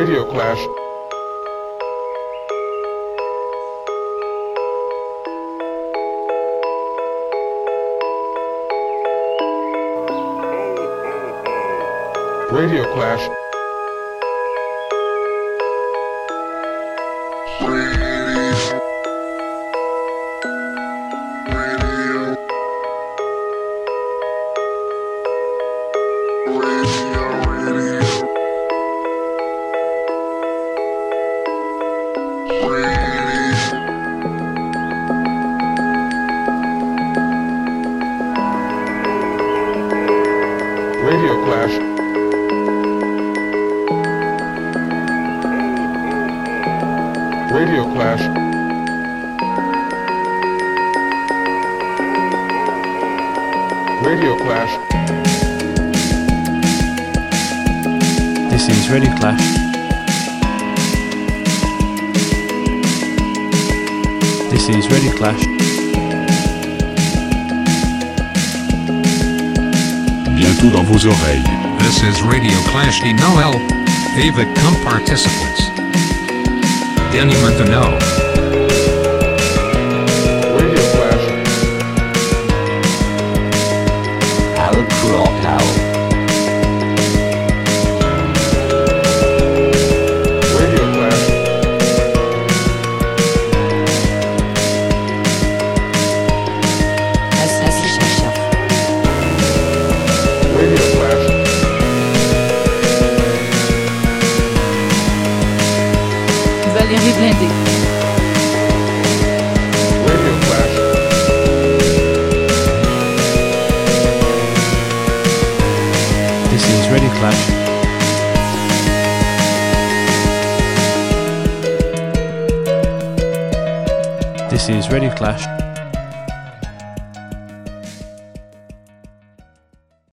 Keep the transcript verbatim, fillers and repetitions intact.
Radio Clash. Radio Clash. Radio Clash. Radio Clash. Radio Clash. This is Radio Clash. This is Radio Clash. Bientôt dans vos oreilles. This is Radio Clash de Noël. Avec comme participants. Danny Montano. Radio Clash. Al Crockow. Radio Clash. Assassin Chacha. Radio Clash. Valérie Blindé. Radio Clash. This is Radio Clash. This is Radio Clash.